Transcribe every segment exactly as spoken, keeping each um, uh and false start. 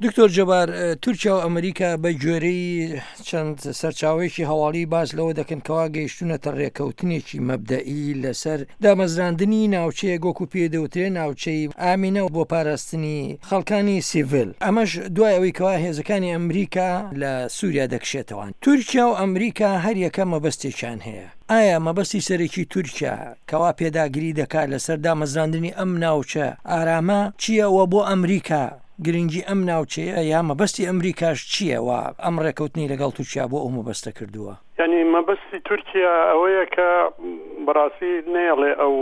دکتۆر جەبار، تورکیا و ئەمریکا بە گوێرەی چەند سەرچاوێکی هەواڵی باز لەوە دەکەن کەوا گەیشتونەتە ڕێکەوتنێکی مەبدەئی لەسەر دامەزراندنی ناوچەیە گۆکو پێ دەوترێن ناوچەی ئامینە بۆ پاراستنی خەڵکانی سیڤیل. ئەمەش دوای ئەوەی کەوا هێزەکانی ئەمریکا لە سووریا دەکشێتەوە. تورکیا و ئەمریکا هەر یەکە مەبەستێکیان هەیە. ئایا مەبەستی سەرەکی تورکیا کەوا پێداگیری دەکات لەسەر دامەزراندنی ئەم ناوچە ئارامە چییەوە بۆ ئەمریکا؟ گرنگی ئەم ناوچەیە یا مەبەستی ئەمریکاش چییەوە ئەم ڕێکەوتنی لەگەڵ تورکیا بۆ ئەو مەبەستە کردووە؟ یعنی مەبەستی تورکیا ئەوەیە کە بەڕاستی نێڵێ ئەو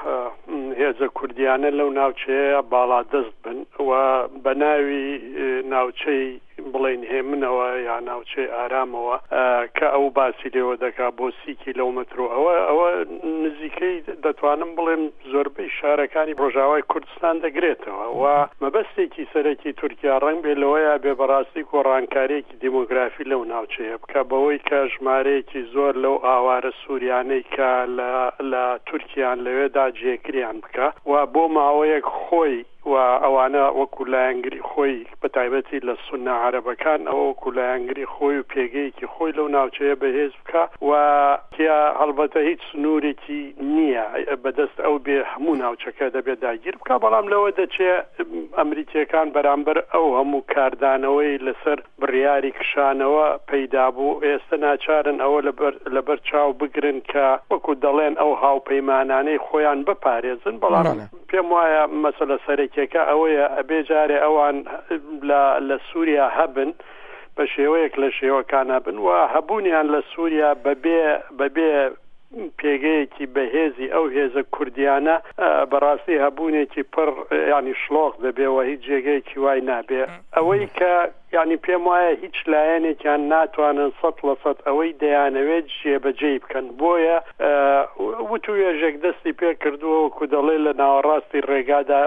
هێزە کوردیانە لەو ناوچەیە باڵا دەست بن و بە ناوی ناوچەی بڵێن هێمنەوە یا ناوچەی ئارامەوە کە ئەو باسی لێوە دەکا بۆ سی کیلۆمەتر و ئەوە ئەوە نزیکەی دەتوانم بڵێم زۆربەی شارەکانی ڕۆژاوای کوردستان دەگرێتەوە و مەبەستێکی سەرەکی تورکیا ڕەنگ بێ لەوەیە بێ بەڕاستی کۆڕانکاریەکی دیمۆگرافی لەو ناوچەیە بکە بەوەی کە ژمارەیەکی زۆر لەو ئاوارە سووریانەی کە لە تورکیان لەوێدا جێگریان بکە و بۆ ماوەیەک خۆی و ئەوانە وەکو لایەنگری خۆی بە تایبەتی لە سونە عەرەبەکان ئەوە وەکو لایەنگری خۆی و پێگەیەکی خۆی لەو ناوچەیە بەهێز بکە و کیا هەڵبەتە هیچ سنوورێکی نییە بەدەست ئەو بێ هەموو ناوچەکە دەبێت داگیر بکە، بەڵام لەوە دەچێ ئەمریکیەکان بەرامبەر ئەو هەموو کاردانەوەی لەسەر بڕیاری کشانەوە پەیدا بوو ئێستا ناچارن ئەوە لەبەر چاو بگرن کە وەکو دەڵێن ئەو هاوپەیمانانەی خۆیان بپارێزن، بەڵام پێم وایە مەسەلە سەرەکیەکە ئەوەیە ئەبێ جارێ ئەوان لە سووریا هەبن بە شێوەیەک لە شێوەکان هەبن و هەبوونیان لە سووریا بەبێ بەبێ پێگەیەکی بەهێزی ئەو هێزە کوردیانە بەڕاستی هەبوونێکی پڕ ینی شلۆغ دەبێەوە هیچ جێگەیەکی وای نابێ. ئەوەی کە یعنی پێم وایە هیچ لایەنێکیان ناتوانن سەد لە سەد ئەوەی دەیانەوێت جێبەجێ بکەن، بۆیە وتو وێژێک دەستی پێ کردووە وەکو دەڵێ لە ناوەڕاستی ڕێگادا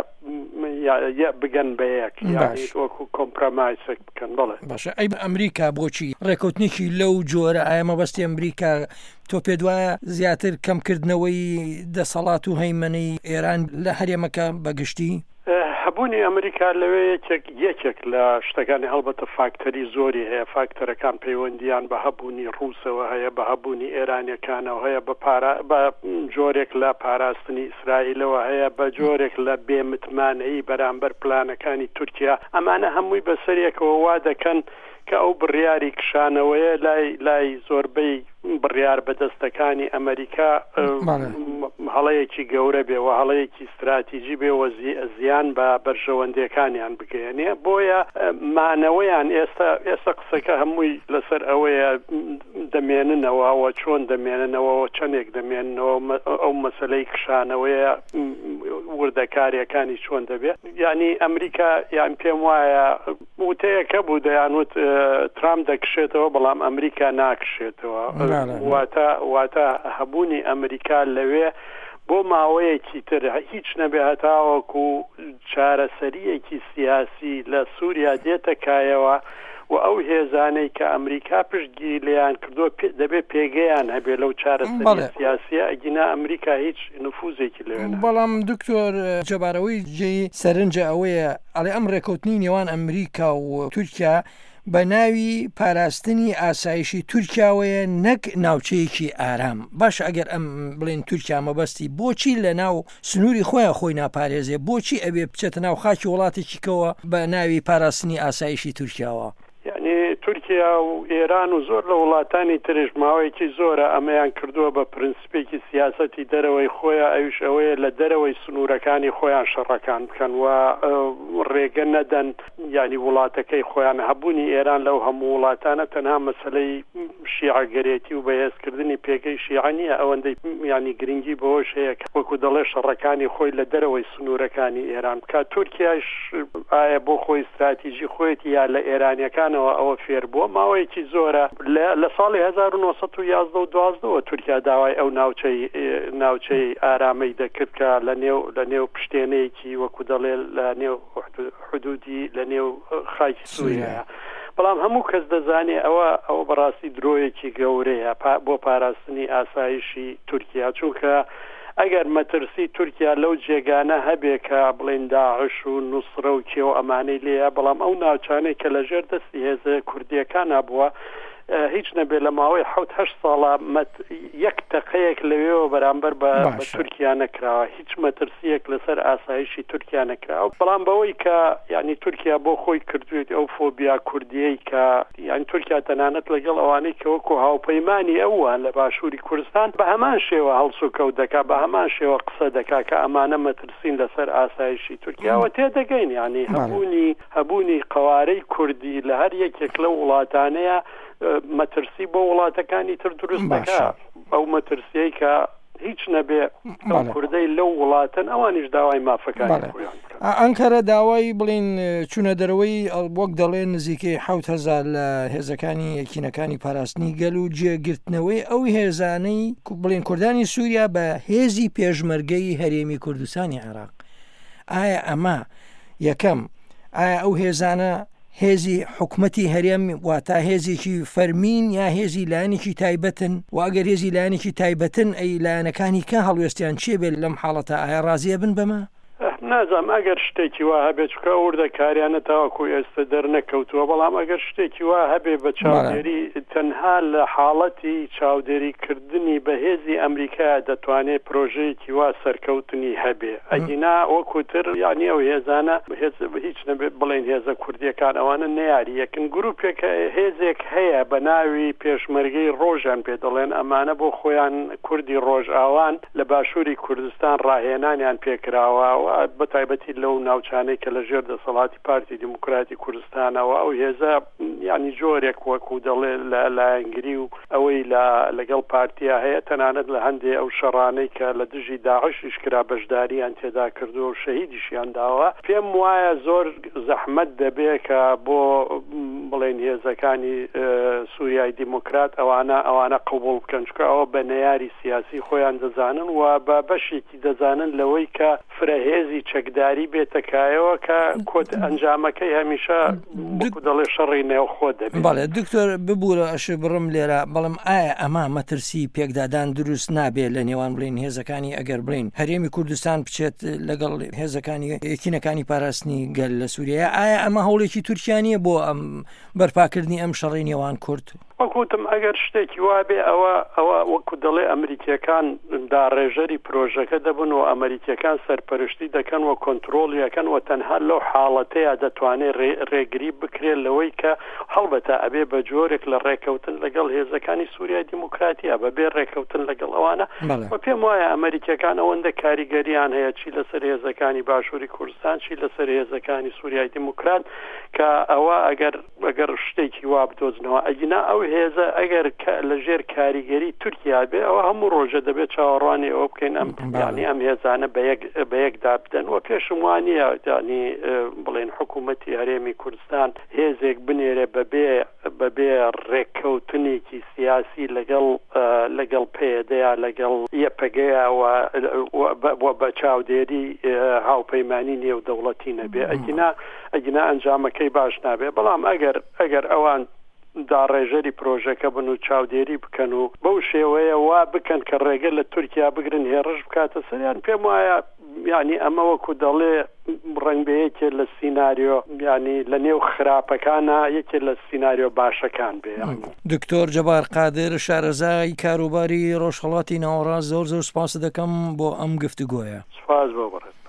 بگەن بە یەک یعنی وەکو کۆمپرۆمایسێک بکەن. بڵێ باشە، ئەی ئەمریکا بۆچی ڕێکەوتنێکی لەو جۆرە ئایا مەبەستی ئەمریکا تۆ پێ وایە زیاتر کەمکردنەوەی دەسەڵات و هەیمەنەی ئێران لە هەرێمەکە بەگشتی؟ هەبوونی ئەمریکا لەوێ یەکێک یەکێک لە شتەکانی هەڵبەتە فاکتەری زۆری هەیە، فاکتەرەکان پەیوەندیان بە هەبوونی ڕووسەوە هەیە، بە هەبوونی ئێرانیەکانەوە هەیە، بە جۆرێک لە پاراستنی ئیسرائیلەوە هەیە، بە جۆرێک لە بێمتمانەیی بەرامبەر پلانەکانی تورکیا. ئەمانە هەمووی بەسەرێکەوە وا دەکەن کە ئەو بڕیاری کشانەوەیە لای لای زۆربەی بڕیار بەدەستەکانی ئەمریکا هەڵەیەکی گەورە بێ و هەڵەیەکی استراتیژی بێ و زیان بە بەرژەوەندەکانیان بگەێنێ، بۆیە مانەوەیان ئێستا ئێستا قسەکە هەمووی لەسەر ئەوەیە دەمێننەوە و چۆن دەمێننەوە چەندێک دەمێننەوە ئەو مەسەلەی کشانەوەیە وردەکاریەکانی چۆن دەبێت. یعنی ئەمریکا یان پێم وایە وتەیەکە بوو دەیانوت ترامپ دەکشێتەوە بەڵام ئەمریکا ناکشێتەوە، واتە واتە هەبوونی ئەمریکا لەوێ بۆ ماوەیەکی تر هیچ نەبێ هەتاوەکو چارەسەریەکی سیاسی لە سووریا دێتە کایەوە و ئەو هێزانەی کە ئەمریکا پشتگیری لێیان کردووە دەبێت پێگەیان هەبێ لەو چارەسەری سیاسیە، ئەگینا ئەمریکا هیچ نفوزێکی لێوێ. بەڵام دکتۆر جەبارەوەی جێی سەرنجە ئەوەیە ئەڵێ ئەم ڕێکەوتنی نێوان ئەمریکا و تورکیا بە ناوی پاراستنی ئاسایشی تورکیاوەیە نەک ناوچەیەکی ئارام. باش ئەگەر ئەم بڵێن تورکیا مەبەستی بۆچی لە ناو سنووری خۆیان خۆی ناپارێزێ، بۆچی ئەبێ بچێتە ناو خاکی وڵاتێکی کەوە بە ناوی پاراستنی ئاسایشی تورکیاوە؟ یعنی تورکیا و ئێران و زۆر لە وڵاتانی ترش ماوەیەکی زۆرە ئەمەیان کردووە بە پرینسپێکی سیاسەتی دەرەوەی خۆیان، ئەویش ئەوەیە لە دەرەوەی سنوورەکانی خۆیان شەڕەکان بکەن و ڕێگە نەدەن ینی وڵاتەکەی خۆیان. هەبوونی ئێران لەو هەموو وڵاتانە تەنها مەسەلەی شیعەگەرێتی و بەهێزکردنی پێگەی شیعە نییە، ئەوەندەی ینی گرنگی بەوەش هەیە وەکو دەڵێ شەڕەکانی خۆی لە دەرەوەی سنوورەکانی ئێران بکە. تورکیاش ئایا بۆ خۆی استراتیژی خۆیەتی یا لە ئێرانیەکانەوە ئەوە فێر بووە ماوەیەکی زۆرە. لە ساڵی هەزار و نۆ سەد و یازدە و دوازدەوە تورکیا داوای ئەو ناوچەی ناوچەی ئارامەی دەکرد کە لە نێو لە نێو پشتێنەیەکی وەکو دەڵێ لە نێو حدودی لە نێو خاکی سووریا. بەڵام هەموو کەس دەزانێ ئەوە ئەوە بەڕاستی درۆیەکی گەورەیە بۆ پاراستنی ئاسایشی تورکیا، چونکە ئەگەر مەترسی تورکیا لەو جێگانە هەبێ کە بڵێن داعش و نووسرە و کێ و ئەمانەی لێە بەڵام ئەو ناوچانەی کە لەژێر دەستی هێزە کوردیەکانە بووە هیچ نەبێ لە ماوەی حوت هەشت ساڵە یەک تەقەیەک لەوێەوە بەرامبەر بە تورکیا نەکراوە هیچ مەترسیەک لەسەر ئاسایشی تورکیا نەکراوە بەڵام بەوەی کە یعنی تورکیا بۆ خۆی کردوێت ئەو فۆبیا کوردیەی کە یعنی تورکیا تەنانەت لەگەڵ ئەوانەی کە وەکو هاوپەیمانی ئەوان لە باشووری کوردستان بە هەمان شێوە هەڵس و کەوت دەکا بە هەمان شێوە قسە دەکا کە ئەمانە مەترسین لەسەر ئاسایشی تورکیاوە تێدەگەین یعنی هەبوونی هەبوونی قەوارەی کوردی لە هەر یەکێک لەو وڵاتانەیە مەترسی بۆ وڵاتەکانی تر دروست دەکا ئەو مەترسیەی کە هیچ نەبێ ئەو کوردەی لەو وڵاتن ئەوانیش داوای مافەکانی خۆیان ئەنکەرە داوای بڵین چوونە دەرەوەی وەک دەڵێن نزیکەی حەوت هەزار لە هێزەکانی یەکینەکانی پاراستنی گەل و جێگرتنەوەی ئەو هێزانەی بڵین کوردانی سووریا بە هێزی پێشمەرگەی هەرێمی کوردستانی عێراق ئایا ئەمە یەکەم ئایا ئەو هێزانە هێزی حکومەتی هەرێم واتە هێزێکی فەرمین یا هێزی لایەنێکی تایبەتن و ئەگەر هێزی لایەنێکی تایبەتن ئەی لایەنەکانی کە هەڵوێستیان چێ بێت لەم حاڵەتە ئایا ڕازیە بن بەمە؟ نازام ئەگەر شتێکی وا هەبێت چکە وردە کاریانە تاوەکو ئێستا دەرنەکەوتووە بەڵام ئەگەر شتێکی وا هەبێ بە چاودێری تەنها لە حاڵەتی چاودێریکردنی بە هێزی ئەمریکا دەتوانێت پرۆژەیەکی وا سەرکەوتنی هەبێ ئەگینا وەکوتر یعنی ئەو هێزانە هیچ نەبێت بڵێن هێزە کوردیەکان ئەوانە نەیاری یەکن گروپێکە هێزێک هەیە بە ناوی پێشمەرگەی ڕۆژان پێ دەڵێن ئەمانە بۆ خۆیان کوردی ڕۆژئاوان لە باشووری کوردستان ڕاهێنانیان پێکراوە بە تایبەتی لەو ناوچانەی کە لە ژێر دەسەڵاتی پارتی دیموکراتی کوردستانەوە ئەو هێزە ینی جۆرێک وەکو دەڵێ لە لایەنگری و ئەوەی لەگەڵ پارتیا هەیە تەنانەت لە هەندێ ئەو شەڕانەی کە لە دژی داعشیش کرا بەشداریان تێدا کردو و شەهیدیشیان داوە پێم وایە زۆر زەحمەت دەبێت کە بۆ بڵێن هێزەکانی سووریای دیموکرات ئەوانە ئەوانە قبول بکەن چکە ئەوە بە نەیاری سیاسی خۆیان دەزانن و بە بەشێکی دەزانن لەوەی کە فرەهێزی چەکداری بێتەکایەوە کە کۆت ئەنجامەکەی هەمیشە دەڵێ شەڕی نێوخۆ دەبێت. بەڵێ دکتۆر ببوورە ئەش بڕم لێرە بەڵام ئایا ئەمە مەترسی پێکدادان دروست نابێت لە نێوان بڵین هێزەکانی ئەگەر بڵین هەرێمی کوردستان بچێت لەگەڵ هێزەکانی یەکینەکانی پاراستنی گەل لە سووریا ئایا ئەمە هەوڵێکی تورکیانیە بۆ ئەم بەرپاکردنی ئەم شەڕی نێوان کورد؟ وەکوتم ئەگەر شتێکی وابێ ئەوە ئەوە وەکو دەڵێ ئەمریکیەکان داڕێژەری پرۆژەکە دەبن و ئەمریکیەکان سەرپەرشتی دەکەن و کۆنتترۆلیەکەن و تەنها لەو حاڵەتەیە دەتوانێت ڕێگری بکرێت لەوەی کە هەڵبەتە ئەبێ بە جۆرێک لە ڕێکەوتن لەگەڵ هێزەکانی سووریای دیموکراتیە بەبێ ڕێکەوتن لەگەڵ ئەوانە و پێم وایە ئەمریکیەکان ئەوەندە کاریگەریان هەیە چی لەسەر هێزەکانی باشووری کوردستان چی لەسەر هێزەکانی سووریای دیموکرات کە ئەوە ئەگەر ئەگەر شتێکی وا بدۆزنەوە ئەگینا ئەو هێزە ئەگەر لە ژێر کاریگەری تورکیا بێ ئەوە هەموو ڕۆژە دەبێت چاوەڕوانی ئەوە بکەین ئەم ینی ئەم هێزانە بە یەکدا بدەن و پێشم وانییە ینی بڵێن حکوومەتی هەرێمی کوردستان هێزێک بنێرێ بەبێ بەبێ ڕێککەوتنێکی سیاسی لەگەڵ لەگەڵ پێدەیە لەگەڵ یەپەگەیە بە چاودێری هاوپەیمانی نێودەوڵەتی نەبێ ئەگینا ئەگینا ئەنجامەکەی باش نابێ بەڵام ئەگەر ئەگەر ئەوان داڕێژەری پرۆژەکە بن و چاودێری بکەن و بەو شێوەیە وا بکەن کە ڕێگە لە تورکیا بگرن هێڕش بکاتە سەریان پێم وایە ینی ئەمە وەکو دەڵێ ڕنگ بە یەکێ لە سیناریۆ ینی لە نێو خراپەکانە یەکێ لە سیناریۆ باشەکان بێ. دکتۆر جەبار قادر شارەزای کاروباری ڕۆژهەڵاتی ناوەڕاست زۆر زۆر سپاس دەکەم بۆ ئەم گفتوگۆیە. سپاس بۆ بڕێت.